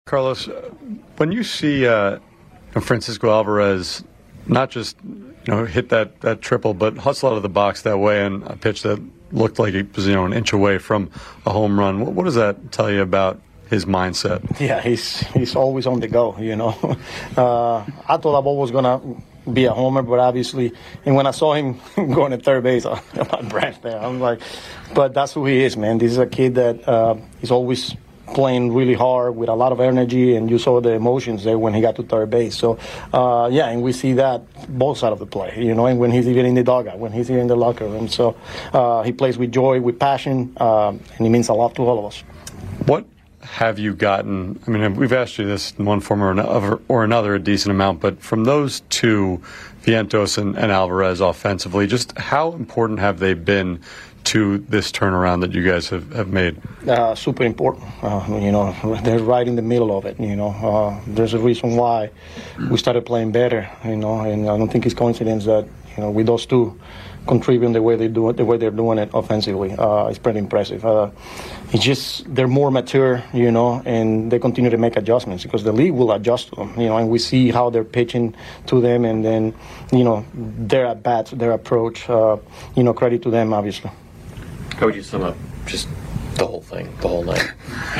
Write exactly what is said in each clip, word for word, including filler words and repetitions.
Carlos, when you see uh, Francisco Alvarez not just you know hit that, that triple, but hustle out of the box that way and a pitch that looked like it was you know an inch away from a home run, what, what does that tell you about his mindset? Yeah, he's he's always on the go. You know, uh, I thought that ball was gonna be a homer, but obviously, and when I saw him going to third base, I branched there. I'm like, but that's who he is, man. This is a kid that uh, he's always playing really hard with a lot of energy, and you saw the emotions there when he got to third base. So, uh, yeah, and we see that both sides of the play, you know, and when he's even in the dugout, when he's here in the locker room. So uh, he plays with joy, with passion, uh, and he means a lot to all of us. What have you gotten? I mean, we've asked you this in one form or another, or another a decent amount, but from those two, Vientos and, and Alvarez offensively, just how important have they been to this turnaround that you guys have, have made? Uh, super important. Uh, you know, they're right in the middle of it, you know. Uh, there's a reason why we started playing better, you know, and I don't think it's coincidence that, you know, with those two contributing the way they do it, the way they're doing it offensively. Uh, it's pretty impressive. Uh, it's just they're more mature, you know, and they continue to make adjustments because the league will adjust to them, you know, and we see how they're pitching to them, and then, you know, their at bats, their approach. Uh, you know, credit to them, obviously. How would you sum up just the whole thing, the whole night?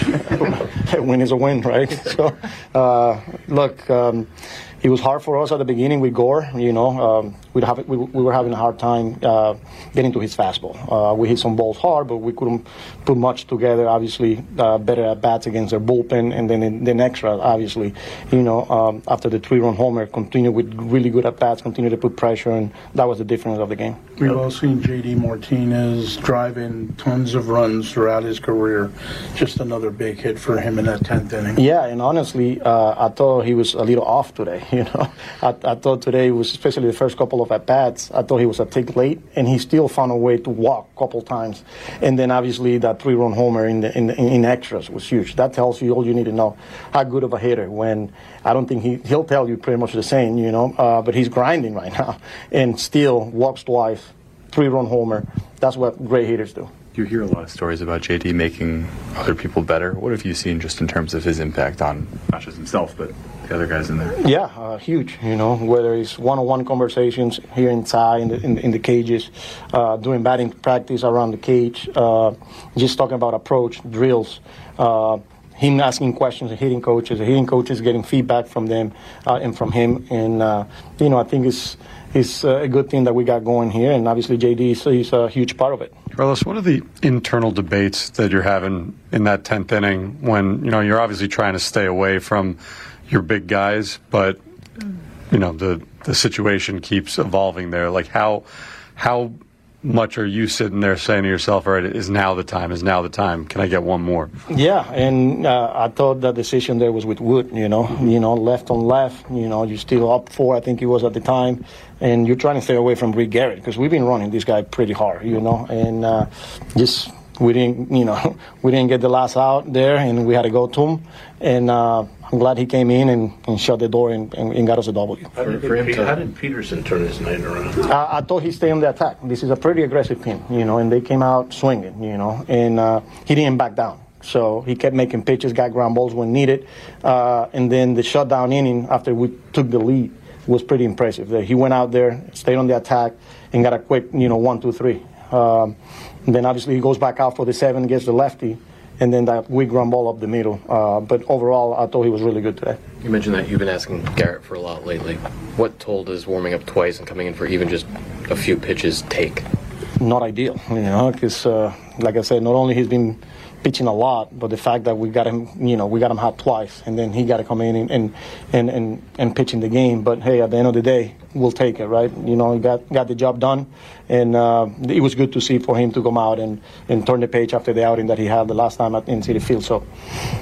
A win is a win, right? So, uh, look, um, it was hard for us at the beginning with Gore. You know, um, we'd have, we, we were having a hard time uh, getting to his fastball. Uh, we hit some balls hard, but we couldn't put much together. Obviously, uh, better at bats against their bullpen, and then in the next round, obviously, you know, um, after the three-run homer, continue with really good at bats, continue to put pressure, and that was the difference of the game. We've all seen J D Martinez drive in tons of runs throughout his career. Just another big hit for him in that tenth inning. Yeah, and honestly, uh, I thought he was a little off today. You know, I, I thought today was, especially the first couple of at bats, I thought he was a tick late, and he still found a way to walk a couple times. And then obviously that three-run homer in the in, in extras was huge. That tells you all you need to know how good of a hitter. When I don't think he he'll tell you pretty much the same, you know. Uh, but he's grinding right now, and still walks twice, three-run homer. That's what great hitters do. You hear a lot of stories about J D making other people better. What have you seen just in terms of his impact on not just himself, but the other guys in there? Yeah, uh, huge. You know, whether it's one-on-one conversations here inside in the, in, in the cages, uh, doing batting practice around the cage, uh, just talking about approach, drills, uh, him asking questions to hitting coaches, the hitting coaches getting feedback from them uh, and from him. And, uh, you know, I think it's, it's a good thing that we got going here, and obviously J D is, is a huge part of it. Carlos, what are the internal debates that you're having in that tenth inning when, you know, you're obviously trying to stay away from your big guys, but, you know, the, the situation keeps evolving there? Like, how how much are you sitting there saying to yourself, all right, is now the time, is now the time, can I get one more? Yeah, and uh, I thought the decision there was with Wood, you know, you know, left on left, you know, you're still up four, I think he was at the time, and you're trying to stay away from Rick Garrett because we've been running this guy pretty hard, you know, and uh, just we didn't, you know, we didn't get the last out there, and we had to go to him, and uh, I'm glad he came in and, and shut the door and, and, and got us a W. How did, For him Pe- to- how did Peterson turn his night around? I, I thought he stayed on the attack. This is a pretty aggressive team, you know, and they came out swinging, you know, and uh, he didn't back down. So he kept making pitches, got ground balls when needed, uh, and then the shutdown inning after we took the lead was pretty impressive. He went out there, stayed on the attack, and got a quick, you know, one, two, three. Um, and then obviously he goes back out for the seven, gets the lefty, and then that weak ground ball up the middle. Uh, but overall, I thought he was really good today. You mentioned that you've been asking Garrett for a lot lately. What toll does warming up twice and coming in for even just a few pitches take? Not ideal, you know, because uh, like I said, not only he's been pitching a lot, but the fact that we got him, you know, we got him hot twice, and then he got to come in and and, and, and and pitch in the game. But hey, at the end of the day, we'll take it, right? You know, he got got the job done, and uh, it was good to see for him to come out and, and turn the page after the outing that he had the last time at in Citi Field. So,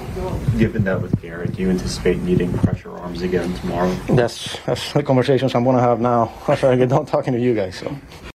given that with Garrett, do you anticipate needing pressure arms again tomorrow? that's that's the conversations I'm going to have now after I get done talking to you guys. So.